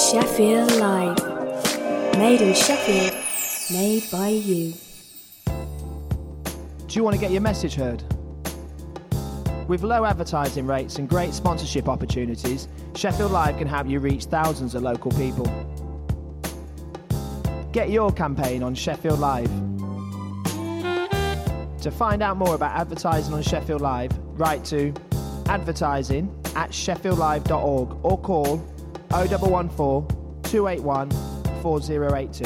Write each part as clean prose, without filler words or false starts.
Sheffield Live. Made in Sheffield, made by you. Do you want to get your message heard? With low advertising rates and great sponsorship opportunities, Sheffield Live can help you reach thousands of local people. Get your campaign on Sheffield Live. To find out more about advertising on Sheffield Live, write to advertising@sheffieldlive.org or call 0114 281 4082.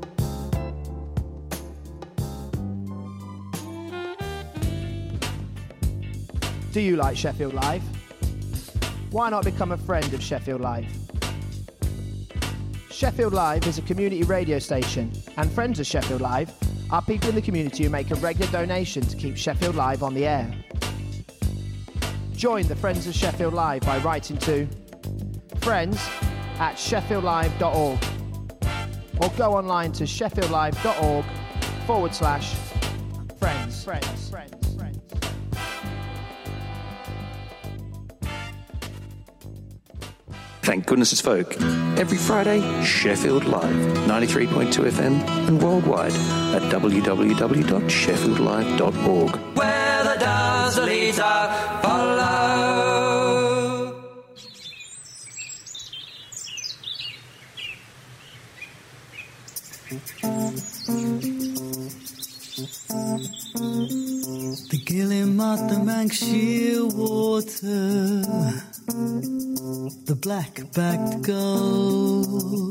Do you like Sheffield Live? Why not become a friend of Sheffield Live? Sheffield Live is a community radio station, and friends of Sheffield Live are people in the community who make a regular donation to keep Sheffield Live on the air. Join the Friends of Sheffield Live by writing to friends@sheffieldlive.org or go online to sheffieldlive.org/friends. Thank goodness it's folk. Every Friday, Sheffield Live, 93.2 FM and worldwide at www.sheffieldlive.org. Where the dazzles follow. The Guillemot, the Manxiel water, the black-backed gull,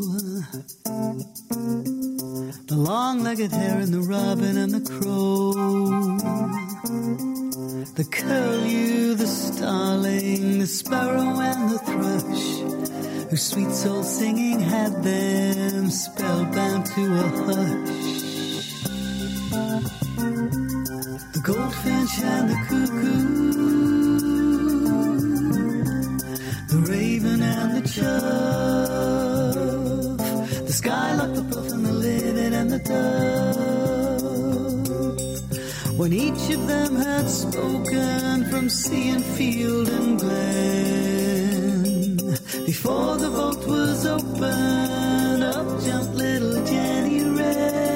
the long-legged heron, the robin and the crow, the curlew, the starling, the sparrow and the thrush, whose sweet soul singing had them spellbound to a hush. The goldfinch and the cuckoo, the raven and the chove, the skylark, the puff and the linnet and the dove. When each of them had spoken from sea and field and glen, before the vault was opened, up jumped little Jenny Wren.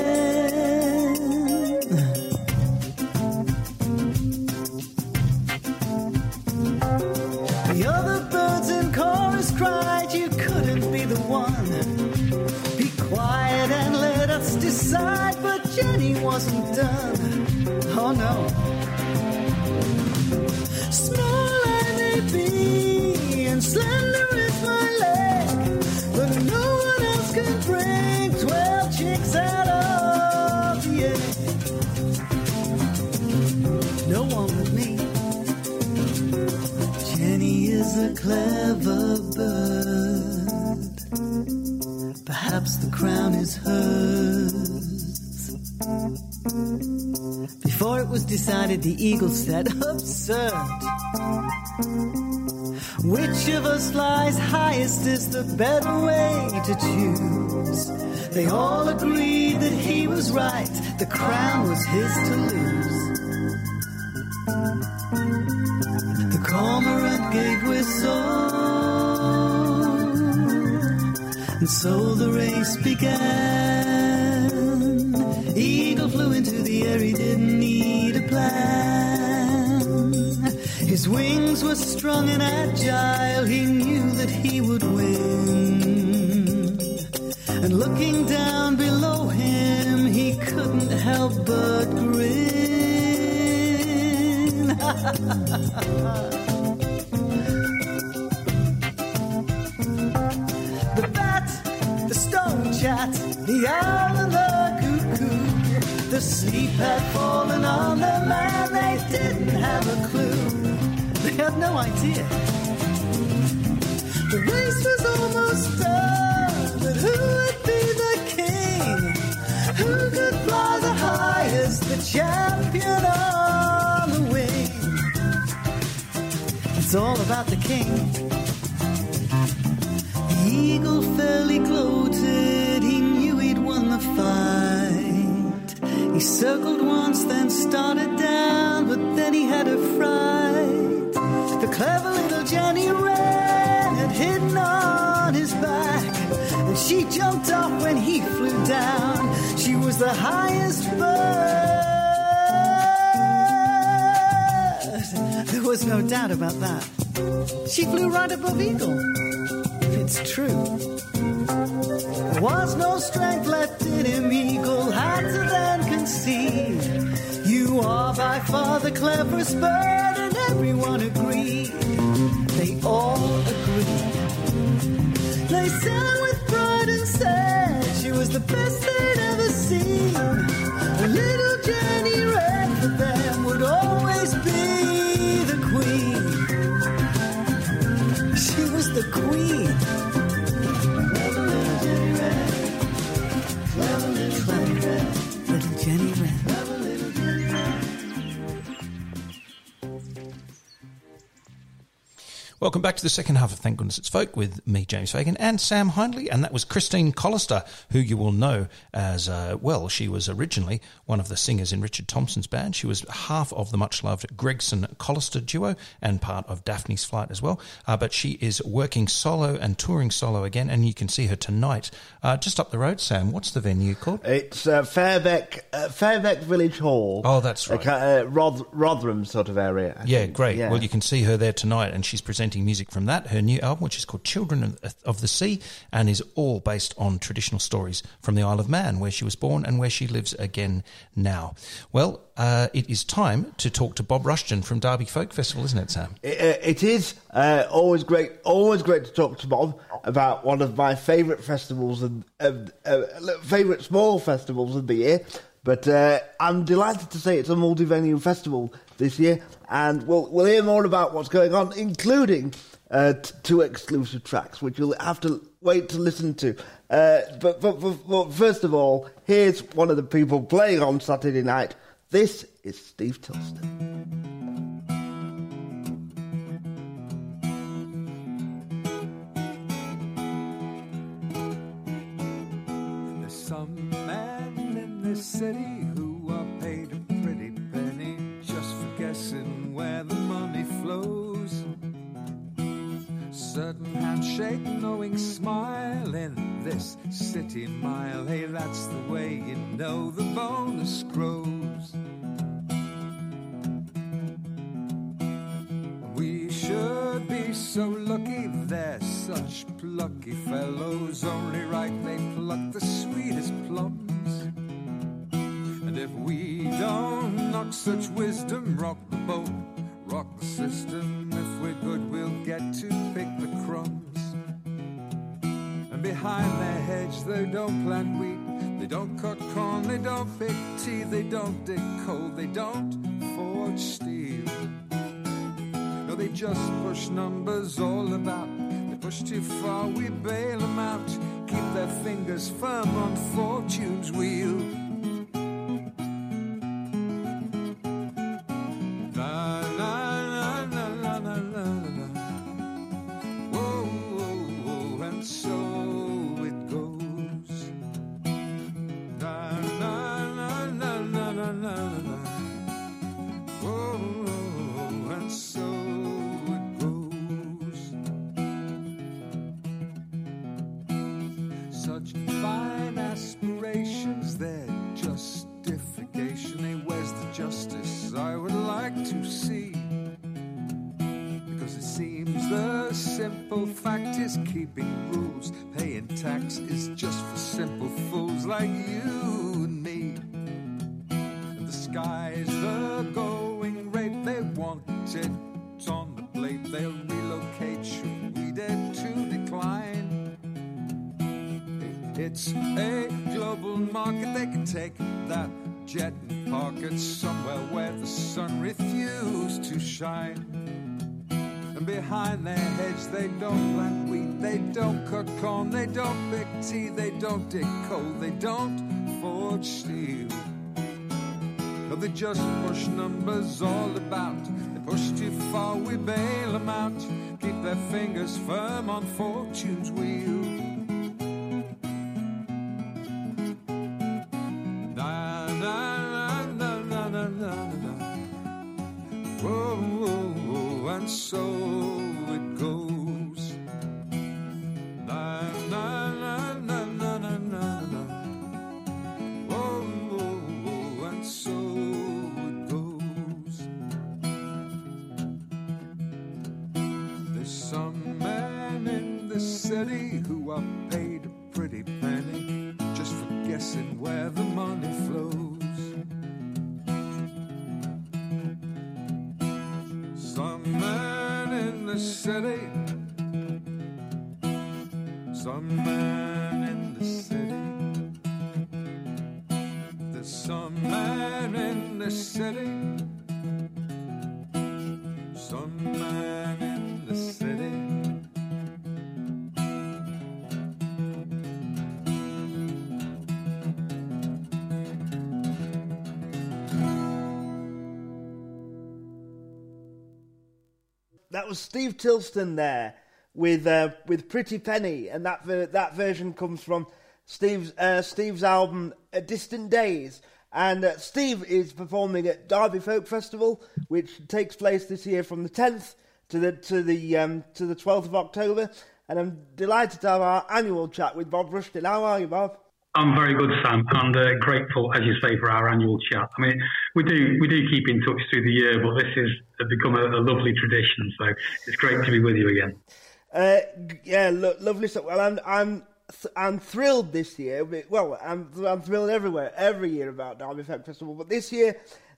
The other birds in chorus cried, you couldn't be the one. Be quiet and let us decide, but Jenny wasn't done. Oh no. Small I may be and slender is my leg, but no one else can bring 12 chicks out of the egg. No one but me. Jenny is a clever bird. Perhaps the crown is hers. Before it was decided, the eagle said, absurd. Which of us lies highest is the better way to choose. They all agreed that he was right. The crown was his to lose. The cormorant gave whistle, and so the race began. Eagle flew into the air, he didn't need a plan. His wings were strong and agile, he knew that he would win. And looking down below him, he couldn't help but grin. The bat, the stone chat, the owl and the cuckoo, the sleep had fallen on them and they didn't have a clue. They had no idea. The race was almost done, but who would be the king? Who could fly the highest, the champion on the wing? It's all about the king. The eagle fairly gloated, he knew he'd won the fight. He circled once, then started down, but then he had a fright. The clever little Jenny Wren had hidden on his back. She jumped off when he flew down. She was the highest bird. There was no doubt about that. She flew right above Eagle. It's true. There was no strength left in him, Eagle had to then concede. You are by far the cleverest bird, and everyone agreed. They all agreed. They sang with pride and said she was the best they'd ever seen. A little Jenny Wren for them would always be the queen. She was the queen. Little Jenny Wren. Little Jenny Wren. Welcome back to the second half of Thank Goodness It's Folk with me, James Fagan, and Sam Hindley. And that was Christine Collister, who you will know as, she was originally one of the singers in Richard Thompson's band. She was half of the much-loved Gregson-Collister duo and part of Daphne's Flight as well. But she is working solo and touring solo again, and you can see her tonight just up the road. Sam, what's the venue called? It's Fairbeck Village Hall. Oh, that's right. Rotherham sort of area. Yeah, great. Yeah. Well, you can see her there tonight, and she's presenting music from that, her new album, which is called Children of the Sea, and is all based on traditional stories from the Isle of Man, where she was born and where she lives again now. Well, it is time to talk to Bob Rushton from Derby Folk Festival, isn't it, Sam? It is always great to talk to Bob about one of my favourite festivals and favourite small festivals of the year. But I'm delighted to say it's a multi-venue festival this year, and we'll hear more about what's going on, including two exclusive tracks, which you'll have to wait to listen to. But first of all, here's one of the people playing on Saturday night. This is Steve Tilston. City who are paid a pretty penny just for guessing where the money flows. Certain handshake, knowing smile in this city mile. Hey, that's the way you know the bonus grows. We should be so lucky, they're such plucky fellows. Only right they pluck the sweetest plums. And if we don't knock such wisdom, rock the boat, rock the system. If we're good, we'll get to pick the crumbs. And behind their hedge, they don't plant wheat, they don't cut corn, they don't pick tea, they don't dig coal, they don't forge steel. No, they just push numbers all about. They push too far, we bail them out. Keep their fingers firm on fortune's wheel. Keeping rules, paying tax is just for simple fools like you and me. And the sky's the going rate, they want it on the plate. They'll relocate should we dare to decline. It's a global market, they can take that jet and park it somewhere where the sun refused to shine. And behind their hedge they don't plant wheat, they don't cut corn, they don't pick tea, they don't dig coal, they don't forge steel. No, they just push numbers all about. They push too far, we bail them out. Keep their fingers firm on fortune's wheel. Na na na na na na na na. Whoa, whoa, whoa, and so it goes. Na na na na the city who are paid a pretty penny just for guessing where the money flows. Some man in the city, some man in the city. There's some man in the city, some man in the city. That was Steve Tilston there with Pretty Penny, and that version comes from Steve's album Distant Days. And Steve is performing at Derby Folk Festival, which takes place this year from the 10th to the 12th of October. And I'm delighted to have our annual chat with Bob Rushton. How are you, Bob? I'm very good, Sam, and grateful, as you say, for our annual chat. I mean, we do keep in touch through the year, but this has become a lovely tradition, so it's great to be with you again. Lovely stuff. Well, I'm thrilled this year. Well, I'm thrilled every year about Derby Folk Festival, but this year,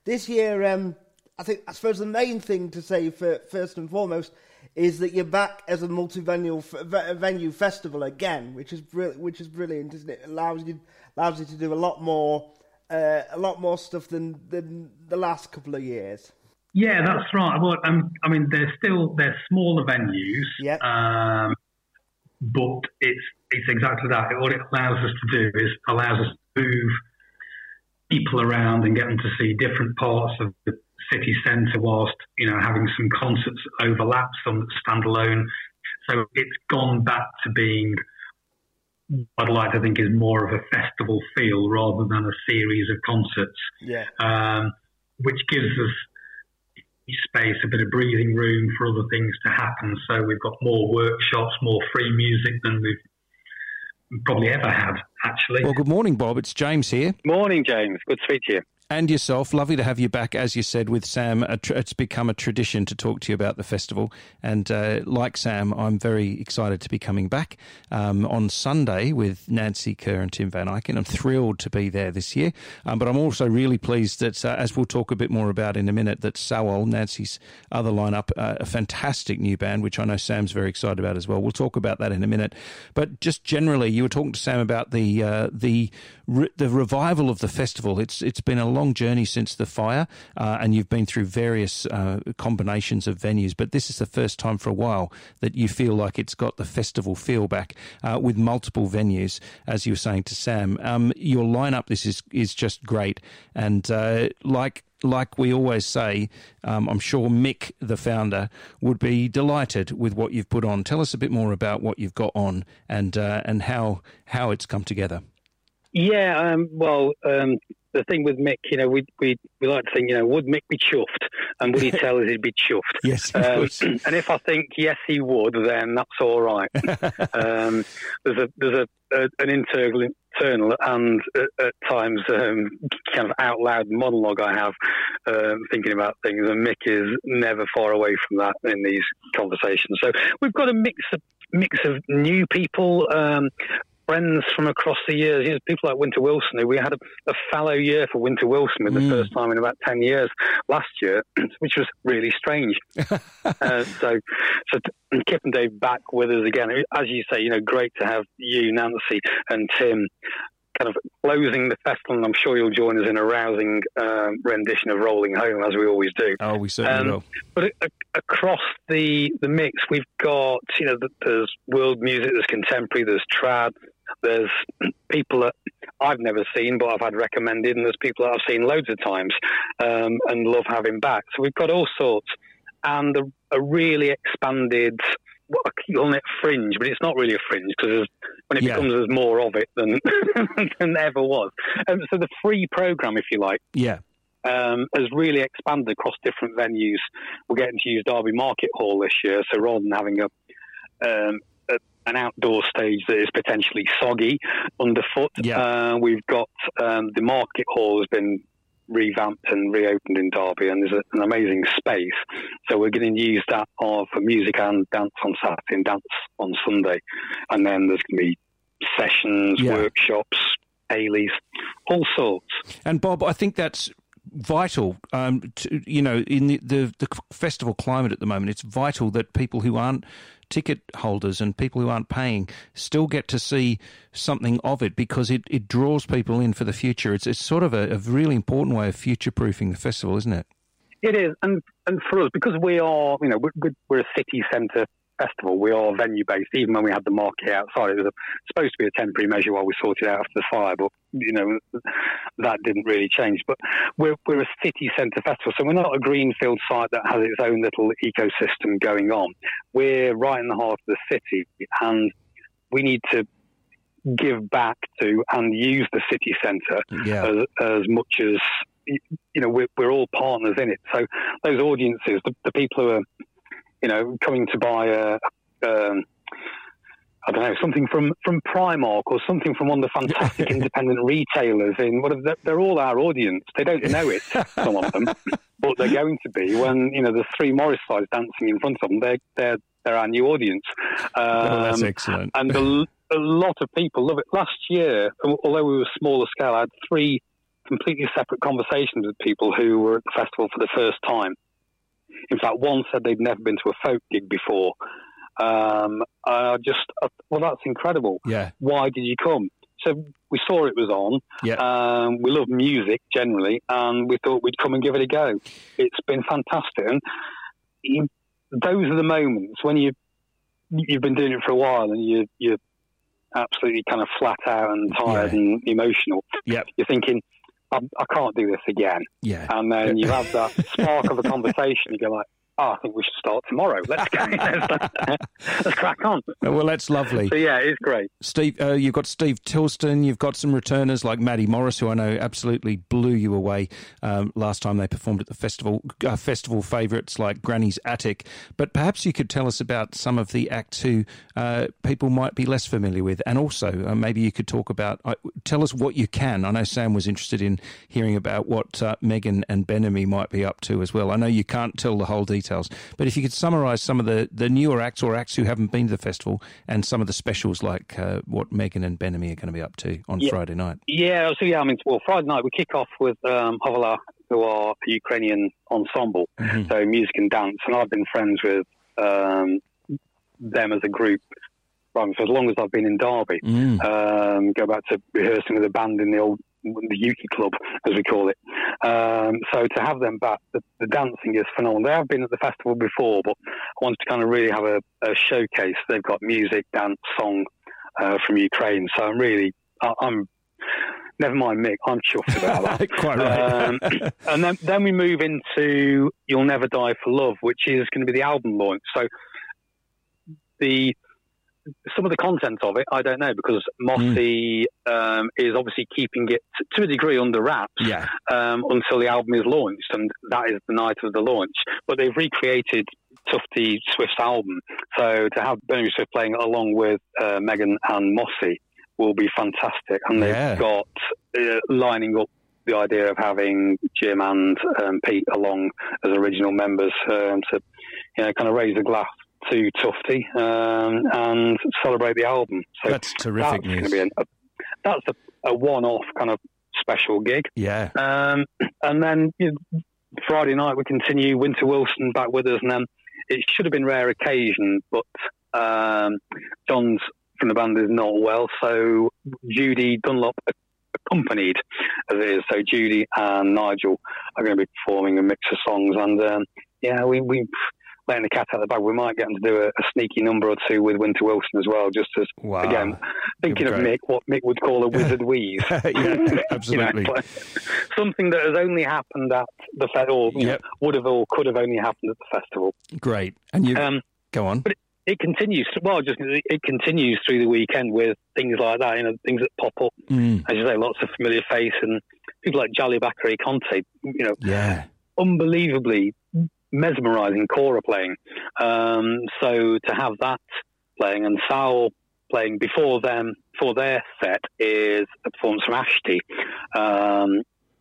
I suppose the main thing to say first and foremost is that you're back as a multi-venue festival again, which is brilliant, isn't it? It allows you to do a lot more stuff than the last couple of years. Yeah, that's right. Well, I mean, they're smaller venues, yep. But it's exactly that. What it allows us to do is allows us to move people around and get them to see different parts of the city centre whilst, having some concerts overlap, some stand alone. So it's gone back to being what I'd like to think is more of a festival feel rather than a series of concerts. Yeah. Which gives us space, a bit of breathing room for other things to happen. So we've got more workshops, more free music than we've probably ever had, actually. Well, good morning, Bob. It's James here. Morning, James. Good to speak to you. And yourself. Lovely to have you back, as you said, with Sam. It's become a tradition to talk to you about the festival. And like Sam, I'm very excited to be coming back on Sunday with Nancy Kerr and Tim Van Eycken. I'm thrilled to be there this year. But I'm also really pleased that, as we'll talk a bit more about in a minute, that Sawol, Nancy's other lineup, a fantastic new band, which I know Sam's very excited about as well. We'll talk about that in a minute. But just generally, you were talking to Sam about the revival of the festival. It's been a long journey since the fire, and you've been through various combinations of venues, but this is the first time for a while that you feel like it's got the festival feel back with multiple venues, as you were saying to Sam. Your lineup, this is just great, and like we always say, I'm sure Mick, the founder, would be delighted with what you've put on. Tell us a bit more about what you've got on and how it's come together. Yeah, the thing with Mick, we like to think, would Mick be chuffed? And would he tell us he'd be chuffed? Yes, he would. And if I think, yes, he would, then that's all right. There's an internal and at times kind of out loud monologue I have thinking about things, and Mick is never far away from that in these conversations. So we've got a mix of new people, friends from across the years, people like Winter Wilson, who we had a fallow year for Winter Wilson with the first time in about 10 years last year, which was really strange. So Kip and Dave back with us again. As you say, great to have you, Nancy, and Tim kind of closing the festival, and I'm sure you'll join us in a rousing rendition of Rolling Home, as we always do. Oh, we certainly will. But across the mix, we've got, there's world music, there's contemporary, there's trad, there's people that I've never seen but I've had recommended, and there's people that I've seen loads of times and love having back. So we've got all sorts, and a really expanded, I keep calling it fringe, but it's not really a fringe, because when it becomes, there's more of it than there ever was. So the free programme, if you like, has really expanded across different venues. We're getting to use Derby Market Hall this year, so rather than having an outdoor stage that is potentially soggy underfoot, we've got the Market Hall has been revamped and reopened in Derby, and there's an amazing space. So we're going to use that for music and dance on Saturday and dance on Sunday. And then there's going to be sessions, workshops, Ailey's, all sorts. And Bob, I think that's vital, in the festival climate at the moment. It's vital that people who aren't ticket holders and people who aren't paying still get to see something of it, because it draws people in for the future. It's sort of a really important way of future-proofing the festival, isn't it? It is, and for us, because we are, we're a city centre festival, we are venue-based. Even when we had the market outside, it was supposed to be a temporary measure while we sorted out after the fire, but that didn't really change. But we're a city centre festival, so we're not a greenfield site that has its own little ecosystem going on. We're right in the heart of the city, and we need to give back to and use the city centre as much as we're all partners in it. So those audiences, the people who are coming to buy something from Primark or something from one of the fantastic independent retailers they're all our audience. They don't know it, some of them, but they're going to be when there's three Morris sides dancing in front of them. They're our new audience. That's excellent. And a lot of people love it. Last year, although we were smaller scale, I had 3 completely separate conversations with people who were at the festival for the first time. In fact, one said they'd never been to a folk gig before. That's incredible. Yeah. Why did you come? So we saw it was on. Yeah. We love music generally, and we thought we'd come and give it a go. It's been fantastic. And those are the moments when you've been doing it for a while and you're absolutely kind of flat out and tired and emotional. Yep. You're thinking, I can't do this again. Yeah. And then you have that spark of a conversation. You go like, I think we should start tomorrow. Let's go. Let's crack on. Well, that's lovely. So, yeah, it's great. Steve, you've got Steve Tilston. You've got some returners like Maddie Morris, who I know absolutely blew you away last time they performed at the festival. Festival favourites like Granny's Attic. But perhaps you could tell us about some of the acts who people might be less familiar with. And also, maybe you could talk about, tell us what you can. I know Sam was interested in hearing about what Megan and Ben-Ami might be up to as well. I know you can't tell the whole details, but if you could summarise some of the newer acts or acts who haven't been to the festival and some of the specials like what Megan and Ben-Ami are going to be up to on Friday night. Friday night we kick off with Hovala, who are a Ukrainian ensemble, so music and dance, and I've been friends with them as a group for as long as I've been in Derby. Go back to rehearsing with a band in the Yuki Club, as we call it. So to have them back, the dancing is phenomenal. They have been at the festival before, but I wanted to kind of really have a showcase. They've got music, dance, song from Ukraine. So I'm never mind Mick, I'm chuffed about that. Quite right. And then we move into You'll Never Die for Love, which is going to be the album launch. So some of the content of it, I don't know, because Mossy is obviously keeping it to a degree under wraps until the album is launched, and that is the night of the launch. But they've recreated Tufty Swift's album, so to have Ben-Ami Swift playing along with Megan and Mossy will be fantastic. And they've got lining up the idea of having Jim and Pete along as original members to kind of raise a glass to Tufty and celebrate the album. So that's terrific news. That's a one-off kind of special gig. Yeah. And then Friday night we continue. Winter Wilson back with us, and then it should have been Rare Occasion, but John's from the band is not well, so Judy Dunlop accompanied as it is. So Judy and Nigel are going to be performing a mix of songs, and we letting the cat out of the bag. We might get them to do a sneaky number or two with Winter Wilson as well, just as, again, thinking of Mick, what Mick would call a wizard wheeze. Yeah, absolutely. Something that has only happened at the festival, would have or could have only happened at the festival. Great. And you go on. But it continues. It continues through the weekend with things like that, things that pop up. As you say, lots of familiar face, and people like Jali Bakary Conte, unbelievably mesmerising kora playing. So to have that playing, and Sal playing before them, for their set, is a performance from Ashti,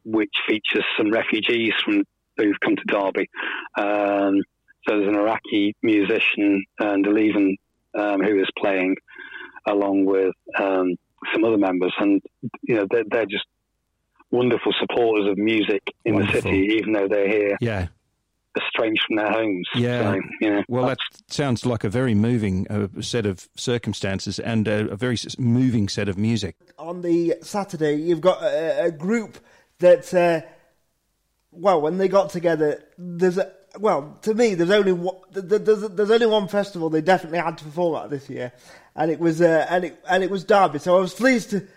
which features some refugees who've come to Derby. So there's an Iraqi musician, Delevan, who is playing along with some other members, and they're just wonderful supporters of music in the city, even though they're here. Yeah. Estranged from their homes. Yeah. So, well, that sounds like a very moving set of circumstances and a very moving set of music. On the Saturday, you've got a group that, when they got together, to me, there's only one festival they definitely had to perform at this year, and it was Derby. So I was pleased to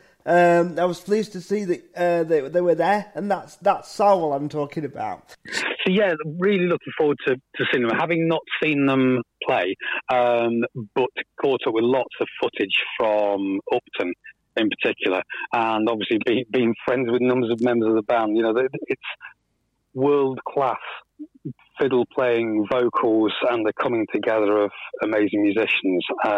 see that they were there, and that's Sarwell I'm talking about. So yeah, really looking forward to seeing them. Having not seen them play, but caught up with lots of footage from Upton in particular, and obviously being friends with numbers of members of the band. It's world class fiddle playing, vocals, and the coming together of amazing musicians.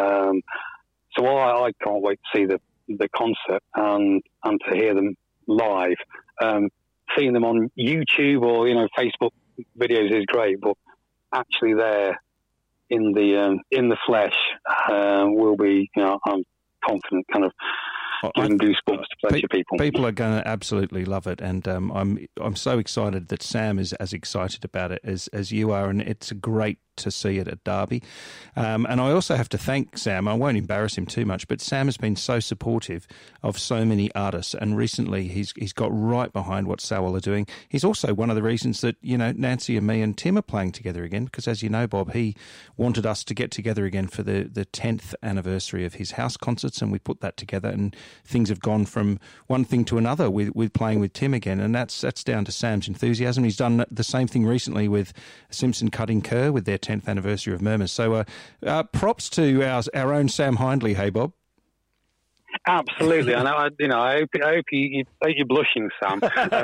So I can't wait to see the concert and to hear them live. Seeing them on YouTube or Facebook videos is great, but actually there in the flesh will be. I'm confident, kind of giving goosebumps to plenty of people. People are going to absolutely love it, and I'm so excited that Sam is as excited about it as you are, and it's great to see it at Derby. And I also have to thank Sam. I won't embarrass him too much, but Sam has been so supportive of so many artists, and recently he's got right behind what Sarwell are doing. He's also one of the reasons that Nancy and me and Tim are playing together again, because as you know, Bob, he wanted us to get together again for the 10th anniversary of his house concerts, and we put that together, and things have gone from one thing to another with playing with Tim again, and that's down to Sam's enthusiasm. He's done the same thing recently with Simpson Cutting Kerr with their 10th anniversary of Murmurs. So props to our own Sam Hindley. Hey, Bob. Absolutely. I know. I hope you're blushing, Sam.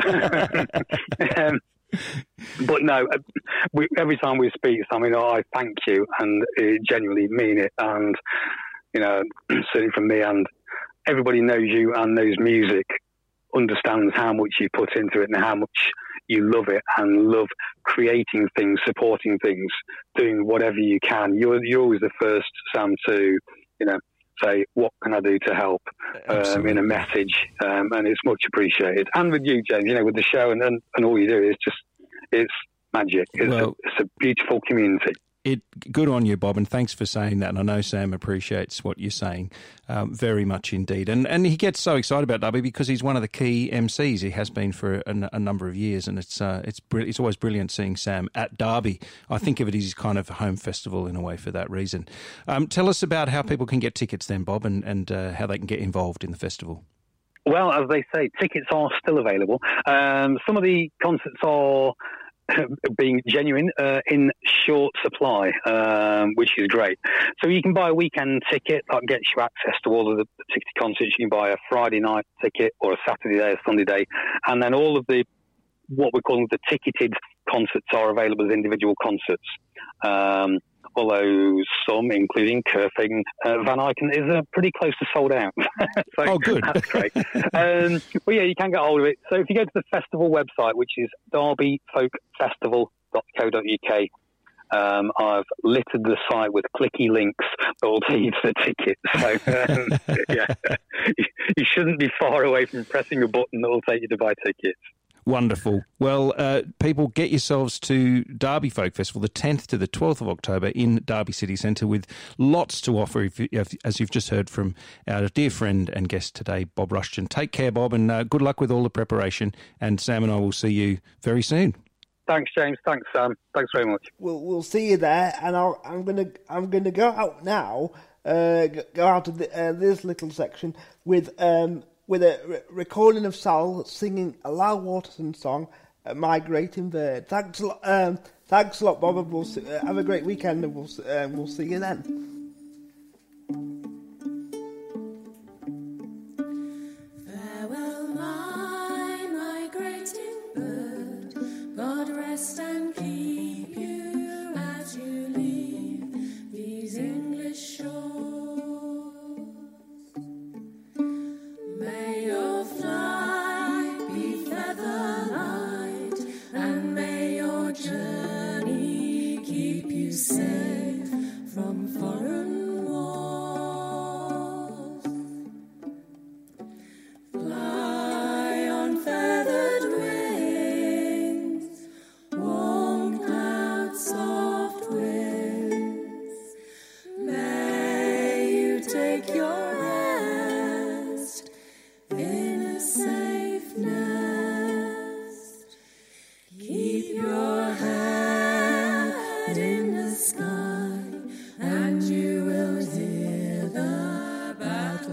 But no, every time we speak, Sam, I thank you and genuinely mean it. And certainly from me, and everybody knows you and knows music, understands how much you put into it and how much you love it and love creating things, supporting things, doing whatever you can. You're always the first, Sam, to say, what can I do to help in a message, and it's much appreciated. And with you, James, with the show and all you do is it's magic. It's a beautiful community. Good on you, Bob, and thanks for saying that. And I know Sam appreciates what you're saying very much indeed. And he gets so excited about Derby because he's one of the key MCs. He has been for a number of years, and it's always brilliant seeing Sam at Derby. I think of it as his kind of home festival in a way for that reason. Tell us about how people can get tickets then, Bob, and how they can get involved in the festival. Well, as they say, tickets are still available. Some of the concerts are being genuine in short supply, which is great. So you can buy a weekend ticket that gets you access to all of the city concerts. You can buy a Friday night ticket or a Saturday day, a Sunday day, and then all of what we're calling the ticketed concerts are available as individual concerts. Although some, including Kerfing, Van Eycken, is pretty close to sold out. So good. That's great. But yeah, you can get hold of it. So if you go to the festival website, which is derbyfolkfestival.co.uk, I've littered the site with clicky links that will take you to the tickets. So you shouldn't be far away from pressing a button that will take you to buy tickets. Wonderful. Well, people, get yourselves to Derby Folk Festival, the 10th to the 12th of October in Derby City Centre, with lots to offer, as you've just heard from our dear friend and guest today, Bob Rushton. Take care, Bob, and good luck with all the preparation. And Sam and I will see you very soon. Thanks, James. Thanks, Sam. Thanks very much. We'll see you there, and I'm gonna go out now. Go out of this little section with a recording of Sal singing a Lyle Waterson song, "Migrating Bird." Thanks a lot, Bob. And we'll have a great weekend, and we'll see you then. Farewell, my migrating bird. God rest and keep you as you leave these English shores. May your flight be feathered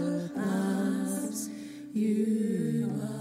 loves you are.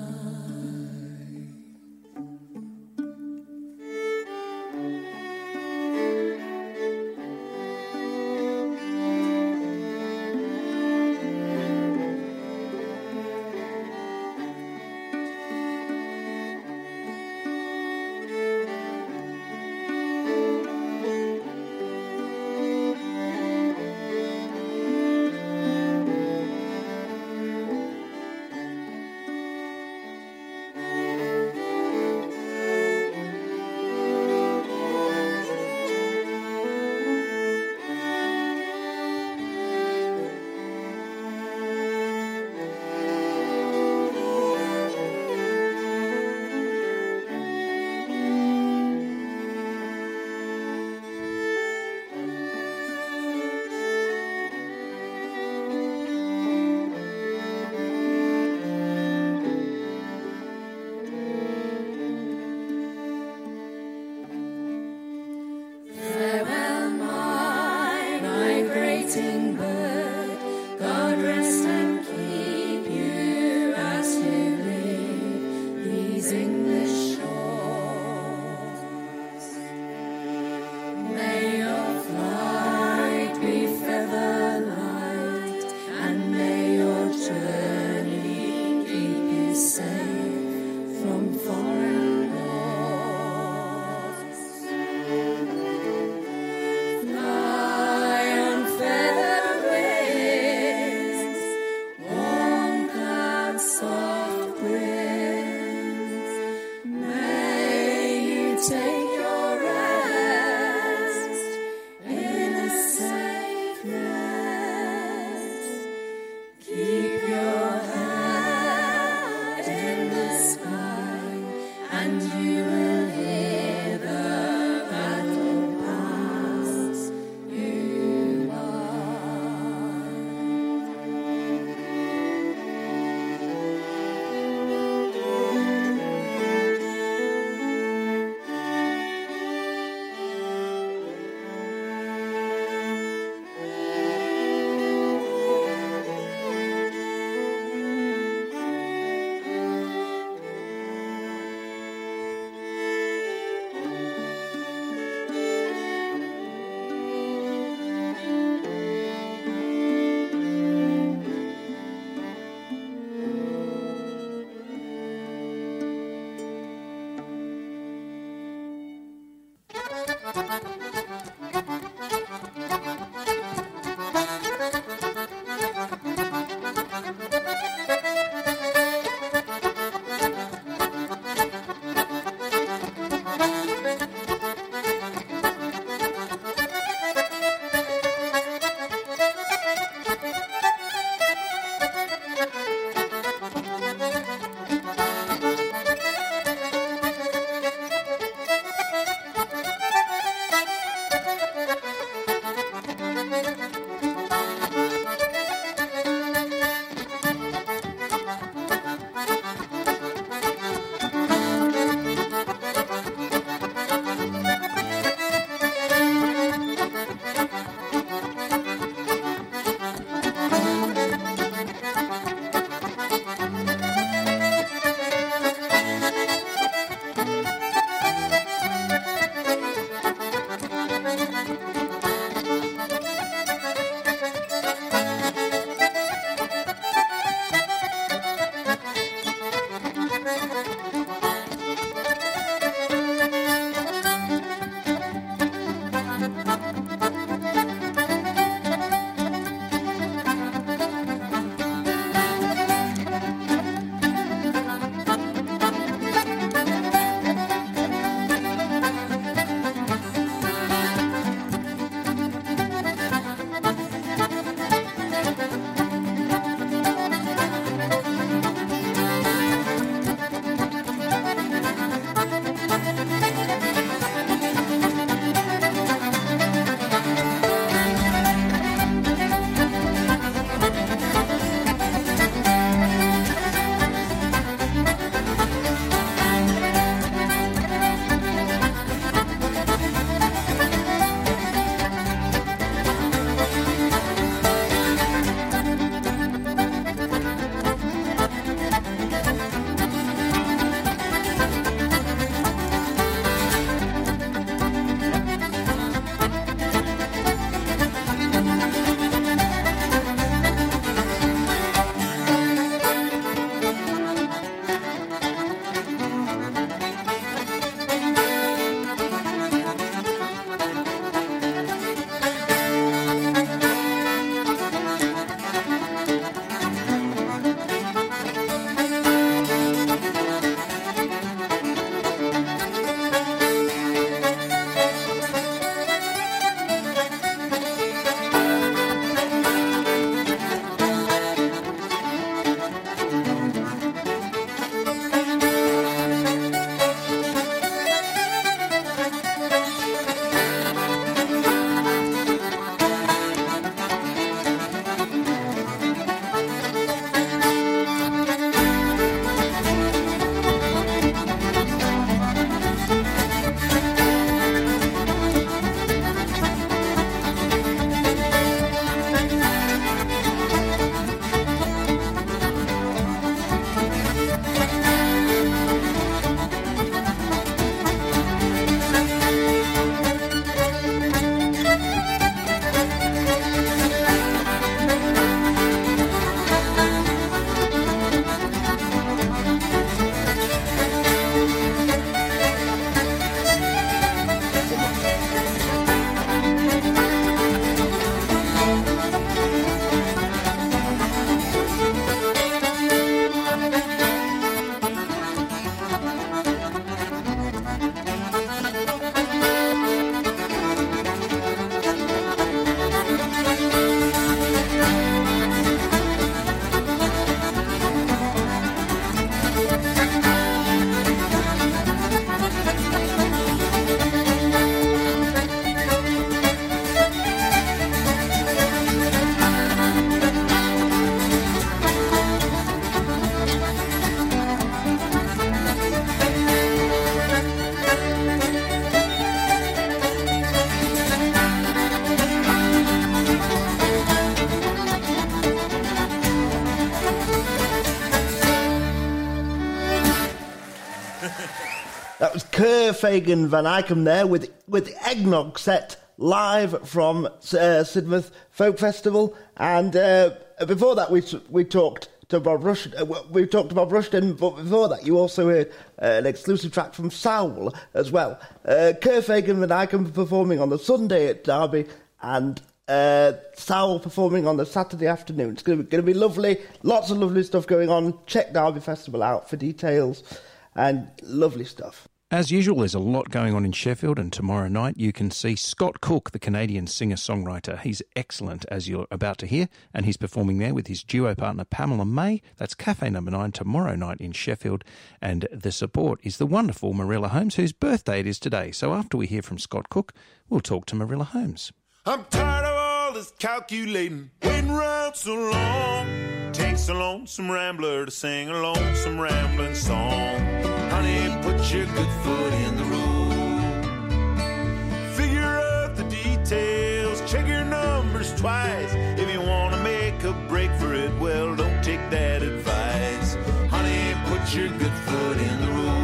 That was Kerr Fagan Van Eyckham there with Eggnog set live from Sidmouth Folk Festival. And before that, we talked to Bob Rushton. We talked to Bob Rushton, but before that, you also heard an exclusive track from Soul as well. Kerr Fagan Van Eyckham performing on the Sunday at Derby, and Soul performing on the Saturday afternoon. It's going to be lovely. Lots of lovely stuff going on. Check Derby Festival out for details, and lovely stuff. As usual, there's a lot going on in Sheffield, and tomorrow night you can see Scott Cook, the Canadian singer-songwriter. He's excellent, as you're about to hear, and he's performing there with his duo partner Pamela May. That's Cafe Number 9 tomorrow night in Sheffield, and the support is the wonderful Marilla Holmes, whose birthday it is today. So after we hear from Scott Cook, we'll talk to Marilla Holmes. I'm tired of all this calculating, waiting around so long. Takes a lonesome rambler to sing a lonesome rambling song. Honey, put your good foot in the road. Figure out the details, check your numbers twice. If you want to make a break for it, well, don't take that advice. Honey, put your good foot in the road.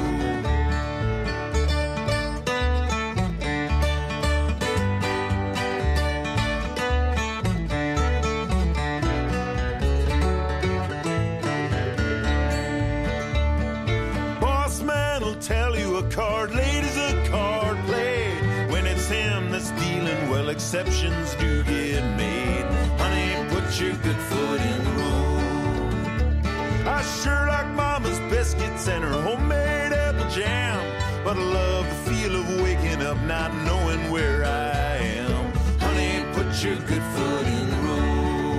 Tell you a card laid is a card played. When it's him that's dealing, well, exceptions do get made. Honey, put your good foot in the road. I sure like Mama's biscuits and her homemade apple jam, but I love the feel of waking up not knowing where I am. Honey, put your good foot in the road.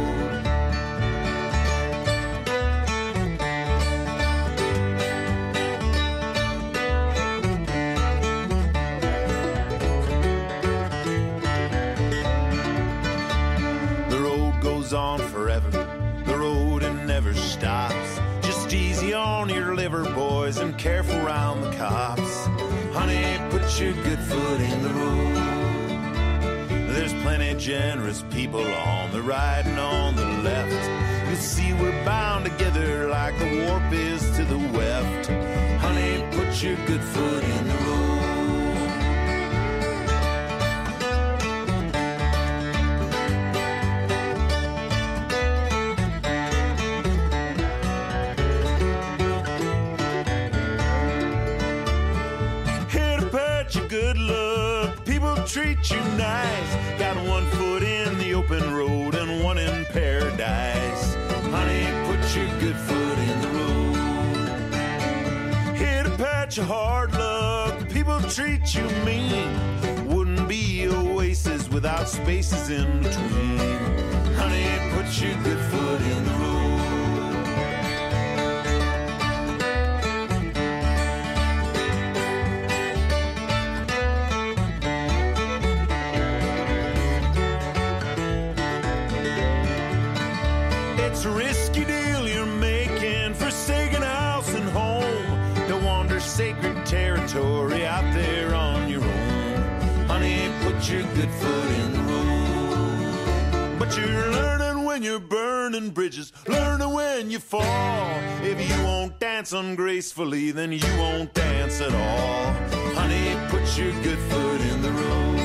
On forever, the road it never stops. Just easy on your liver, boys, and careful round the cops. Honey, put your good foot in the road. There's plenty generous people on the right and on the left. You'll see we're bound together like the warp is to the weft. Honey, put your good foot in the road. Good luck, people treat you nice. Got one foot in the open road and one in paradise. Honey, put your good foot in the road. Hit a patch of hard luck, people treat you mean. Wouldn't be oasis without spaces in between. Honey, put your good foot in the road. It's a risky deal you're making, forsaking house and home. Don't wander sacred territory out there on your own. Honey, put your good foot in the road. But you're learning when you're burning bridges, learning when you fall. If you won't dance ungracefully, then you won't dance at all. Honey, put your good foot in the road.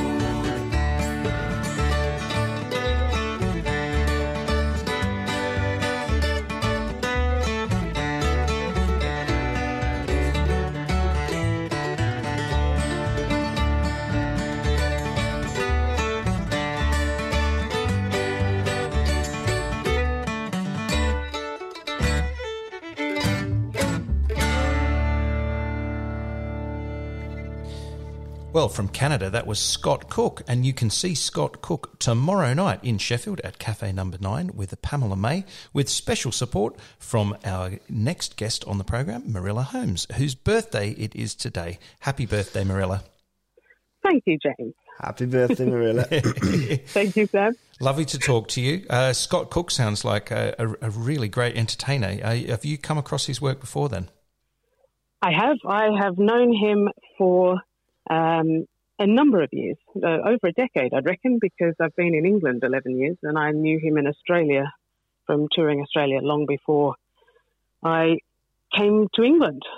Well, from Canada, that was Scott Cook, and you can see Scott Cook tomorrow night in Sheffield at Cafe Number 9 with Pamela May, with special support from our next guest on the program, Marilla Holmes, whose birthday it is today. Happy birthday, Marilla. Thank you, James. Happy birthday, Marilla. Thank you, Sam. Lovely to talk to you. Scott Cook sounds like a really great entertainer. Have you come across his work before then? I have. I have known him for a number of years, over a decade, I'd reckon, because I've been in England 11 years and I knew him in Australia from touring Australia long before I came to England.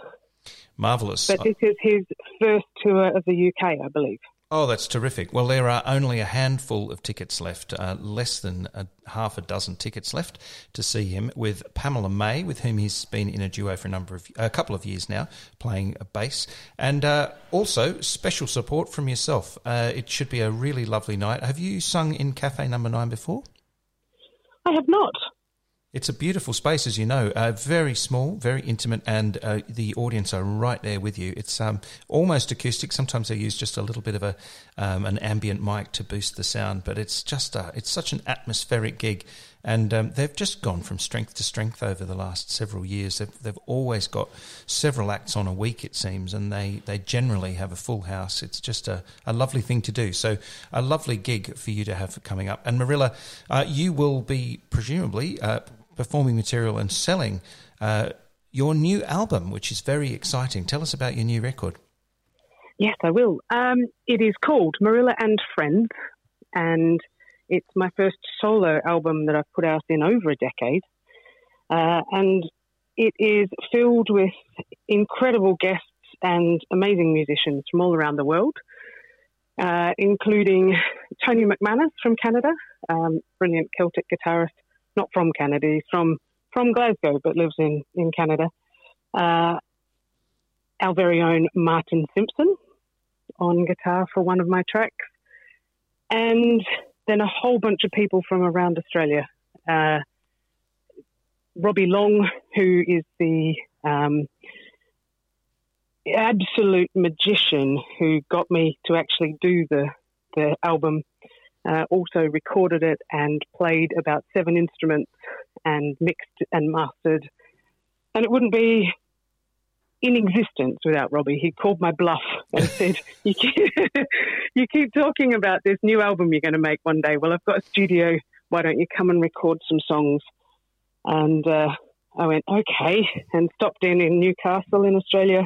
Marvellous. But this is his first tour of the UK, I believe. Oh, that's terrific. Well, there are only a handful of tickets left, less than half a dozen tickets left to see him with Pamela May, with whom he's been in a duo for a couple of years now, playing a bass. And also special support from yourself. It should be a really lovely night. Have you sung in Cafe Number 9 before? I have not. It's a beautiful space, as you know, very small, very intimate, and the audience are right there with you. It's almost acoustic. Sometimes they use just a little bit of an ambient mic to boost the sound, but it's just it's such an atmospheric gig, and they've just gone from strength to strength over the last several years. They've always got several acts on a week, it seems, and they generally have a full house. It's just a lovely thing to do. So a lovely gig for you to have coming up. And Marilla, you will be presumably performing material and selling your new album, which is very exciting. Tell us about your new record. Yes, I will. It is called Marilla and Friends, and it's my first solo album that I've put out in over a decade. And it is filled with incredible guests and amazing musicians from all around the world, including Tony McManus from Canada, brilliant Celtic guitarist. Not from Canada, he's from Glasgow, but lives in Canada. Our very own Martin Simpson on guitar for one of my tracks. And then a whole bunch of people from around Australia. Robbie Long, who is the absolute magician who got me to actually do the album, also recorded it and played about 7 instruments and mixed and mastered. And it wouldn't be in existence without Robbie. He called my bluff and said, you keep talking about this new album you're going to make one day. Well, I've got a studio. Why don't you come and record some songs? And I went, okay, and stopped in Newcastle in Australia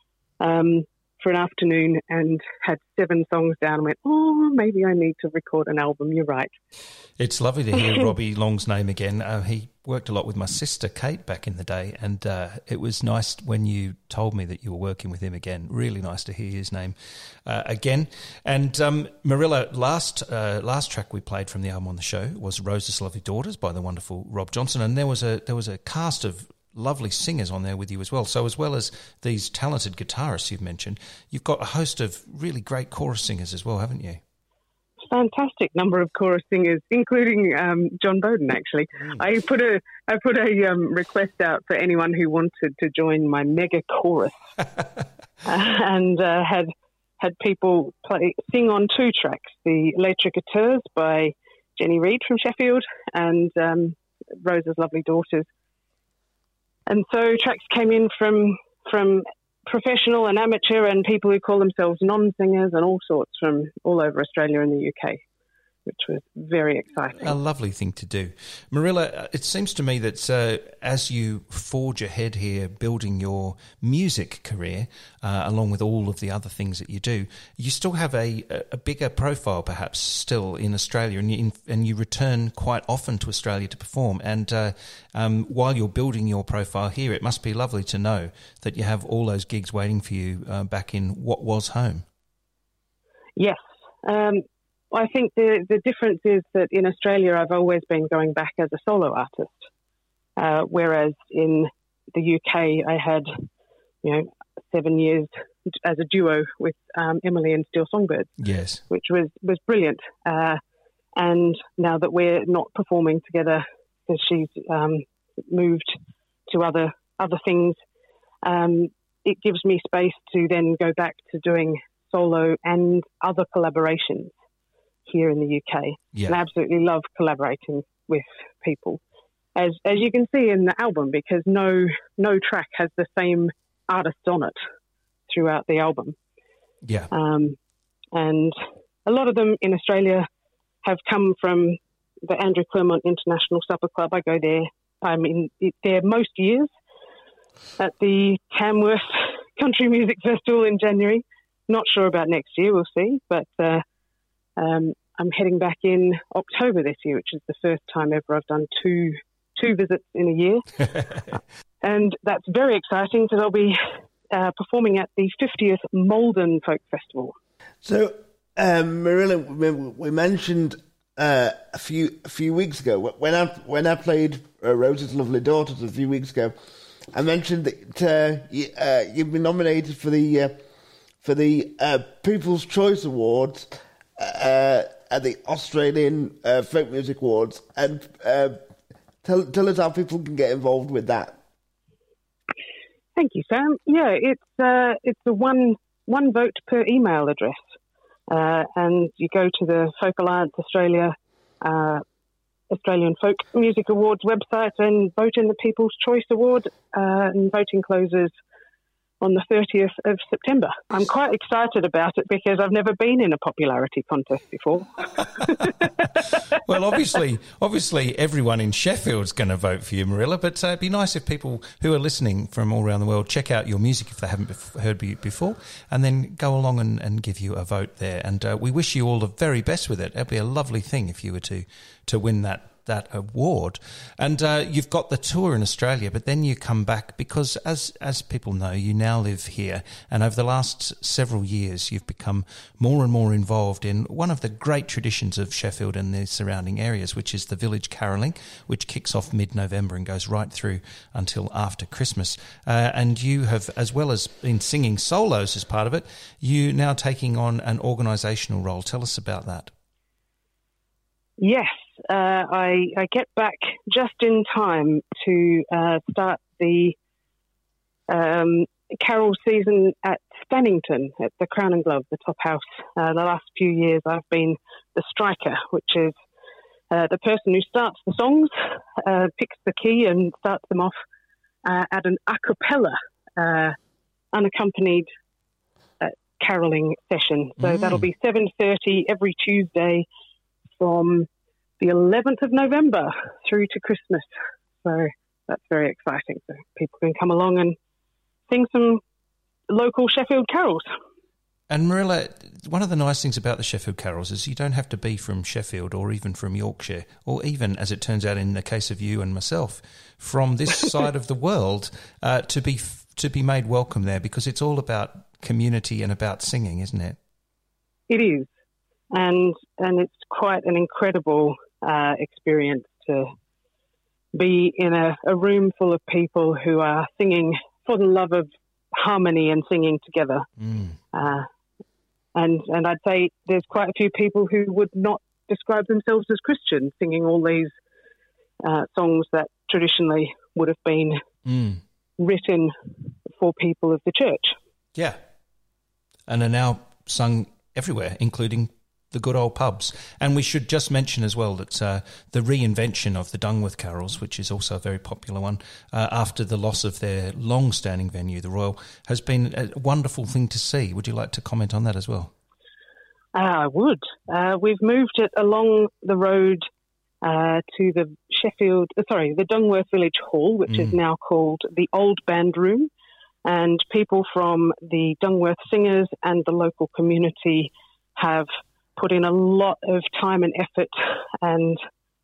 for an afternoon and had 7 songs down and went, oh, maybe I need to record an album. You're right. It's lovely to hear Robbie Long's name again. He worked a lot with my sister Kate back in the day, and it was nice when you told me that you were working with him again. Really nice to hear his name again. And Marilla, last track we played from the album on the show was Rose's Lovely Daughters by the wonderful Rob Johnson, and there was a cast of lovely singers on there with you as well. So as well as these talented guitarists you've mentioned, you've got a host of really great chorus singers as well, haven't you? Fantastic number of chorus singers, including John Bowden, actually. I put a request out for anyone who wanted to join my mega chorus and had people sing on 2 tracks, the Les Tricoteurs by Jenny Reid from Sheffield and Rose's Lovely Daughters. And so tracks came in from professional and amateur and people who call themselves non-singers and all sorts from all over Australia and the UK, which was very exciting. A lovely thing to do. Marilla, it seems to me that as you forge ahead here building your music career, along with all of the other things that you do, you still have a bigger profile perhaps still in Australia, and you return quite often to Australia to perform. And while you're building your profile here, it must be lovely to know that you have all those gigs waiting for you back in what was home. Yes. I think the difference is that in Australia, I've always been going back as a solo artist, whereas in the UK, I had, 7 years as a duo with Emily and Steel Songbirds. Yes, which was brilliant. And now that we're not performing together because she's moved to other things, it gives me space to then go back to doing solo and other collaborations here in the UK. Yeah. And I absolutely love collaborating with people, as you can see in the album, because no track has the same artist on it throughout the album. Yeah. And a lot of them in Australia have come from the Andrew Claremont International Supper Club. I go there. I'm there most years at the Tamworth Country Music Festival in January. Not sure about next year, we'll see. But I'm heading back in October this year, which is the first time ever I've done two visits in a year. And that's very exciting because I'll be performing at the 50th Malden Folk Festival. So, Marilla, we mentioned a few weeks ago when I played Rose's Lovely Daughters a few weeks ago. I mentioned that you've been nominated for the People's Choice Awards at the Australian Folk Music Awards, and tell us how people can get involved with that. Thank you, Sam. Yeah, it's a one vote per email address, and you go to the Folk Alliance Australia Australian Folk Music Awards website and vote in the People's Choice Award, and voting closes on the 30th of September. I'm quite excited about it because I've never been in a popularity contest before. Well, obviously everyone in Sheffield's going to vote for you, Marilla, but it'd be nice if people who are listening from all around the world check out your music if they haven't heard you before, and then go along and give you a vote there. And we wish you all the very best with it. It'd be a lovely thing if you were to win that award. And you've got the tour in Australia, but then you come back because, as people know, you now live here, and over the last several years you've become more and more involved in one of the great traditions of Sheffield and the surrounding areas, which is the village carolling, which kicks off mid-November and goes right through until after Christmas. And you have, as well as been singing solos as part of it, you now taking on an organisational role. Tell us about that. Yes, I get back just in time to start the carol season at Stannington at the Crown and Glove, the top house. The last few years I've been the striker, which is the person who starts the songs, picks the key and starts them off at an a cappella, unaccompanied carolling session. So that'll be 7:30 every Tuesday from the 11th of November through to Christmas. So that's very exciting. So people can come along and sing some local Sheffield carols. And Marilla, one of the nice things about the Sheffield carols is you don't have to be from Sheffield or even from Yorkshire, or even, as it turns out in the case of you and myself, from this side of the world to be made welcome there, because it's all about community and about singing, isn't it? It is. And it's quite an incredible experience to be in a room full of people who are singing for the love of harmony and singing together. And I'd say there's quite a few people who would not describe themselves as Christian, singing all these songs that traditionally would have been written for people of the church. Yeah. And are now sung everywhere, including the good old pubs. And we should just mention as well that the reinvention of the Dungworth carols, which is also a very popular one, after the loss of their long-standing venue, the Royal, has been a wonderful thing to see. Would you like to comment on that as well? I would. We've moved it along the road to the the Dungworth Village Hall, which is now called the Old Band Room, and people from the Dungworth Singers and the local community have put in a lot of time and effort and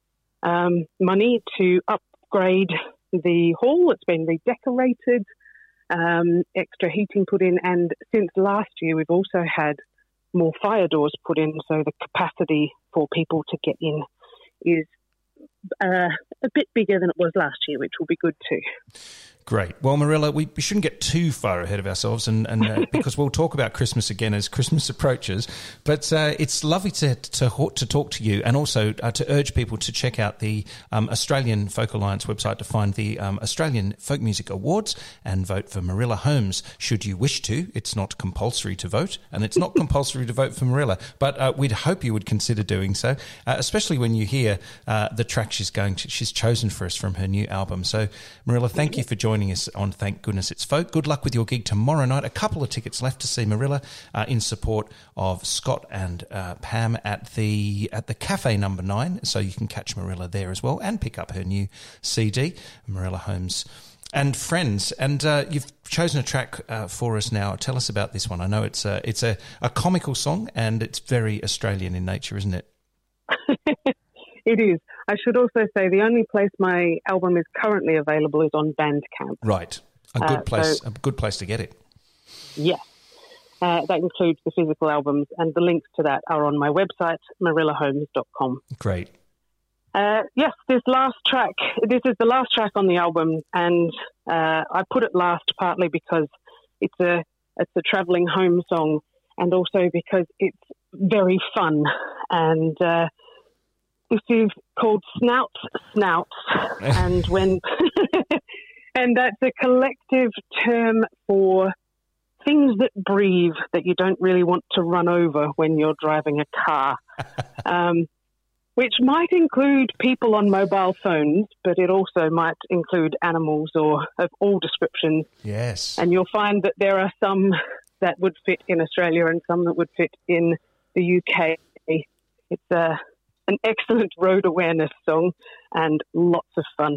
money to upgrade the hall. It's been redecorated, extra heating put in, and since last year we've also had more fire doors put in, so the capacity for people to get in is a bit bigger than it was last year, which will be good too. Great. Well, Marilla, we shouldn't get too far ahead of ourselves, and because we'll talk about Christmas again as Christmas approaches. But it's lovely to talk to you, and also to urge people to check out the Australian Folk Alliance website to find the Australian Folk Music Awards and vote for Marilla Holmes, should you wish to. It's not compulsory to vote, and it's not compulsory to vote for Marilla, but we'd hope you would consider doing so, especially when you hear the track she's chosen for us from her new album. So, Marilla, thank you for joining us on Thank Goodness It's Folk. Good luck with your gig tomorrow night. A couple of tickets left to see Marilla in support of Scott and Pam at the Cafe Number 9, so you can catch Marilla there as well and pick up her new CD, Marilla Holmes and Friends. And you've chosen a track for us now. Tell us about this one. I know it's a comical song, and it's very Australian in nature, isn't it? It is. I should also say the only place my album is currently available is on Bandcamp. Right. A good place to get it. Yes. That includes the physical albums, and the links to that are on my website, marillaholmes.com. Great. Yes, this is the last track on the album, and I put it last partly because it's a travelling home song, and also because it's very fun. And this is called Snouts, and and that's a collective term for things that breathe that you don't really want to run over when you're driving a car, which might include people on mobile phones, but it also might include animals or of all descriptions. Yes. And you'll find that there are some that would fit in Australia and some that would fit in the UK. It's an excellent road awareness song and lots of fun.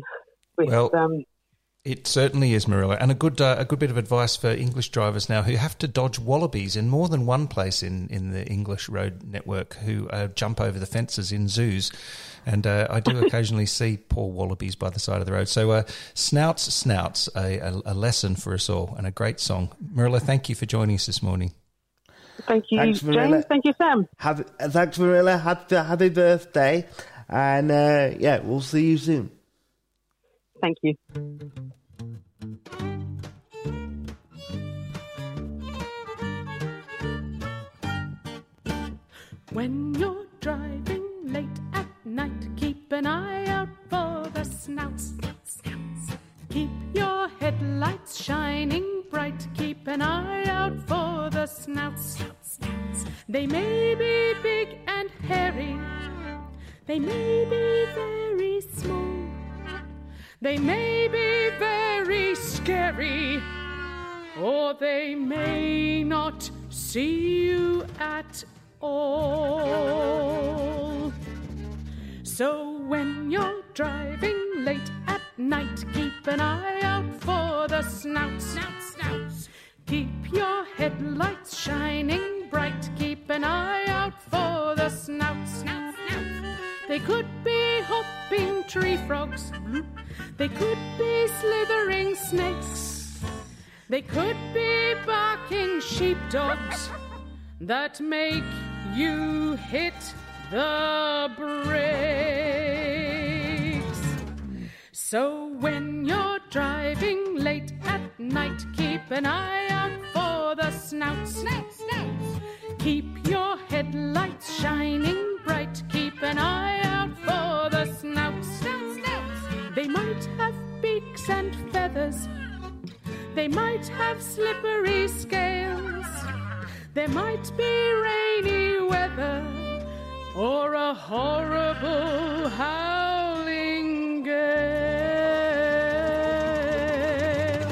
It certainly is, Marilla, and a good bit of advice for English drivers now who have to dodge wallabies in more than one place in the English road network, who jump over the fences in zoos, and I do occasionally see poor wallabies by the side of the road. So Snouts, a lesson for us all, and a great song. Marilla, thank you for joining us this morning. Thank you, Thanks, James. Thank you, Sam. Thanks, Marilla. Happy birthday, and we'll see you soon. Thank you. When you're driving late at night, keep an eye out for the snouts. Keep your headlights shining bright. Keep an eye out for the snouts. They may be big and hairy. They may be very small. They may be very scary. Or they may not see you at all. So when you're driving late at night, keep an eye out for the snouts. Keep your headlights shining bright. Keep an eye out for the snouts. They could be hopping tree frogs. They could be slithering snakes. They could be barking sheepdogs that make you hit the brakes. So when you're driving late at night, keep an eye out for the snouts. Keep your headlights shining bright. Keep an eye out for the snouts. They might have beaks and feathers. They might have slippery scales. There might be rainy weather or a horrible howling gale.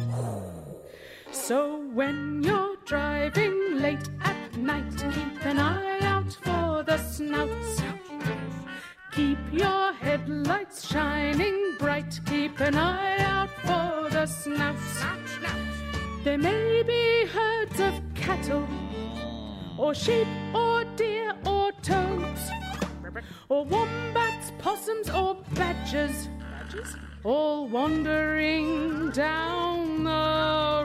So when you're driving late at night, keep an eye out for the snouts. Keep your headlights shining bright. Keep an eye out for the snouts. There may be herds of cattle, or sheep, or deer, or toads, or wombats, possums, or badgers, all wandering down the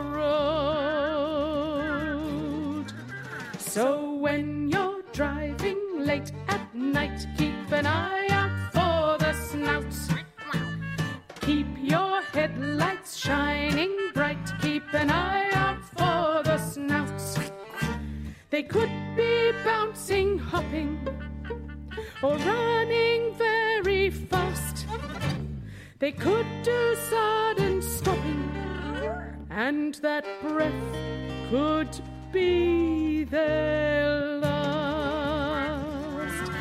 road. So when you're driving late at night, keep an eye out for the snouts. Keep your headlights shining bright. Keep an eye out for the snouts. They could be bouncing, hopping, or running very fast. They could do sudden stopping, and that breath could be their last.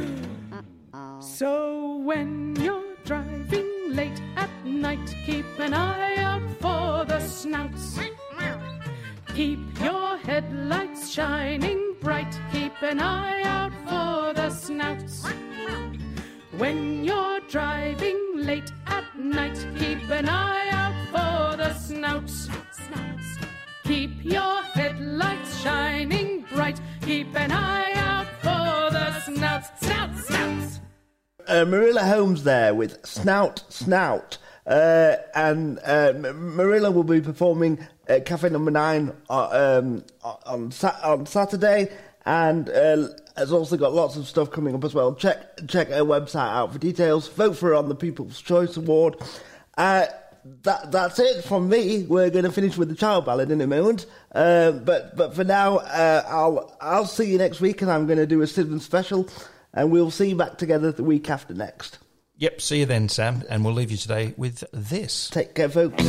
So when you're driving late at night, keep an eye out for the snouts. Keep your headlights shining bright. Keep an eye out for the snouts. When you're driving late at night, keep an eye out for the snouts. Keep your headlights shining bright. Keep an eye out for the snouts. Marilla Holmes there with Snout. And Marilla will be performing at Cafe Number 9 on Saturday, and has also got lots of stuff coming up as well. Check her website out for details. Vote for her on the People's Choice Award. That's it from me. We're going to finish with the child ballad in a moment. But for now, I'll see you next week, and I'm going to do a Sidman special, and we'll see you back together the week after next. Yep, see you then, Sam, and we'll leave you today with this. Take care, folks.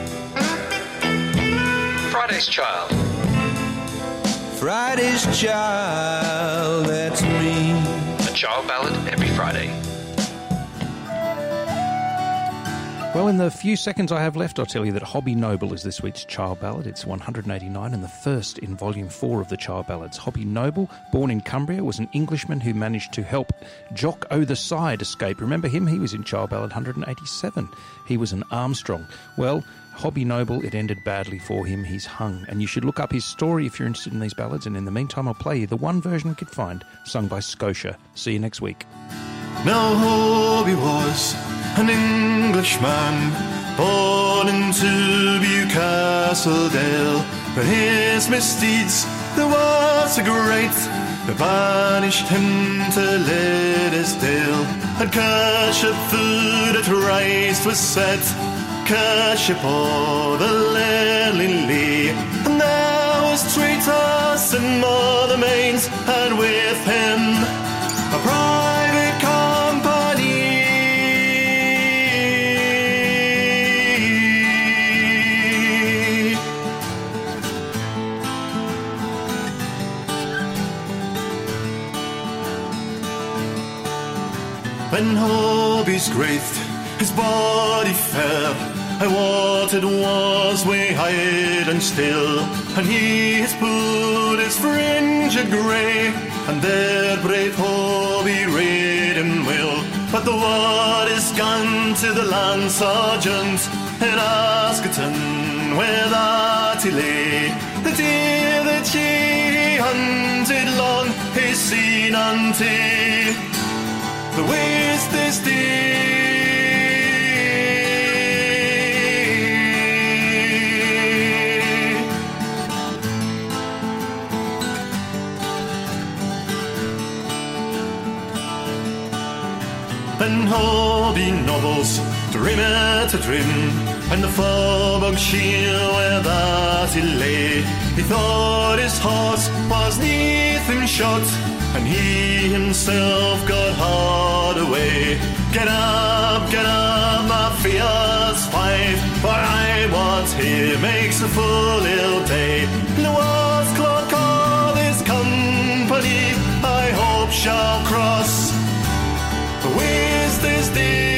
Friday's Child. Friday's Child, that's me. A child ballad every Friday. Well, in the few seconds I have left, I'll tell you that Hobby Noble is this week's child ballad. It's 189 and the first in Volume 4 of the child ballads. Hobby Noble, born in Cumbria, was an Englishman who managed to help Jock o' the Side escape. Remember him? He was in child ballad 187. He was an Armstrong. Well, Hobby Noble, it ended badly for him. He's hung. And you should look up his story if you're interested in these ballads. And in the meantime, I'll play you the one version I could find, sung by Scotia. See you next week. Now Hobby was an Englishman, born into Bewcastledale. For his misdeeds there was a great, that banished him to Liddesdale. And Kership food at rice was set, Kership o'er the Lily, and there was Traitors and Mother Mains, and with him a private company. When Hobby's grave, his body fair, I what it was we hide and still, and he has put his fringed grey, and there brave Hobby raid him will. But the word is gone to the land sergeant in Askerton, where that he lay. The deer that he hunted long, he's seen unto the waste this day. And Hobby Nobles dream at a dream, and the Farbog shield where that he lay. He thought his horse was neath him shot, and he himself got hard away. Get up, my fierce fight, for I what he makes a full ill day. The was clock of his company, I hope shall cross the ways this day.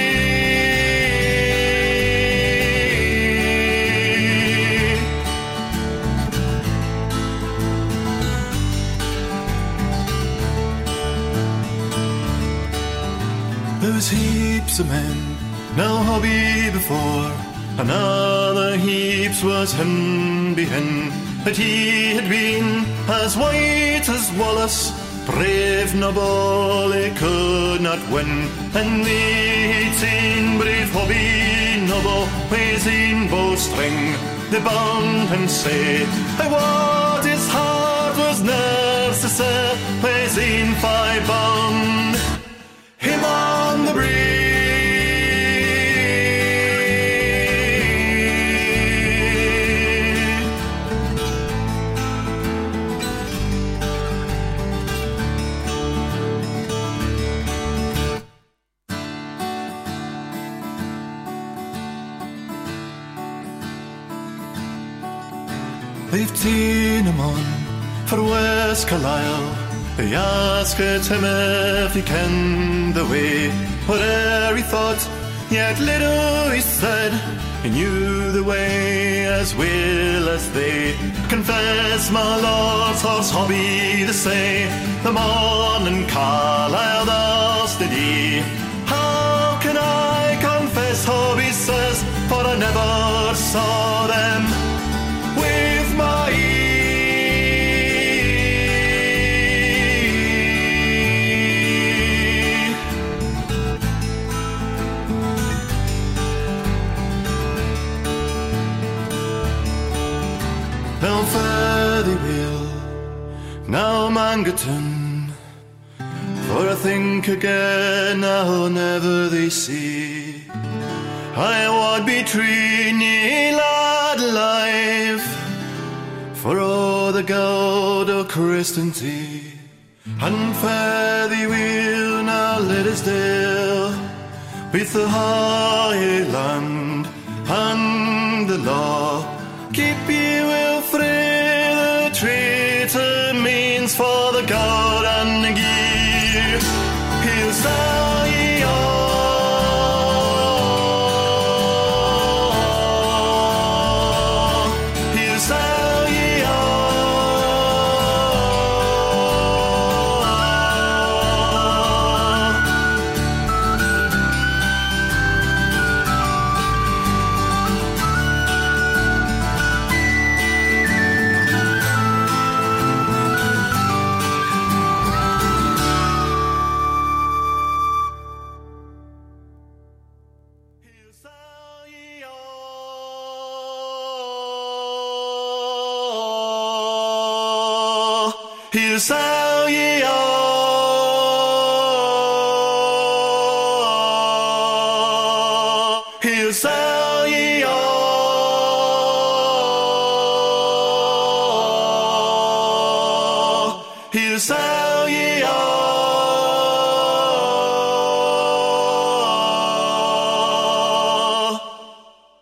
There was heaps of men, no Hobby before, another heaps was him behin, but he had been as white as Wallace, brave noble he could not win, and the 18 brave Hobby Noble ways in bowstring, they bound him say, I what his heart was nerves to say, ways in 5 bound him on the breeze. They've ta'en him on for West Carlisle. They asked him if he kenned the way. Whate'er he thought, yet little he said. He knew the way as well as they. Confess, my lord's horse Hobby to say, the morning Carlisle thus did he. How can I confess, Hobby says, for I never saw them with my ears. thee will. Now Mangerton, for I think again I'll never thee see. I would be treating ye lad alive, for all the gold o' Christenty, and fare thee will now let us deal with the Highland and the law. Keep ye will free the traitor means for the gold and the gear. He'll sell ye all. He'll sell ye He'll sell ye all. He'll sell ye all.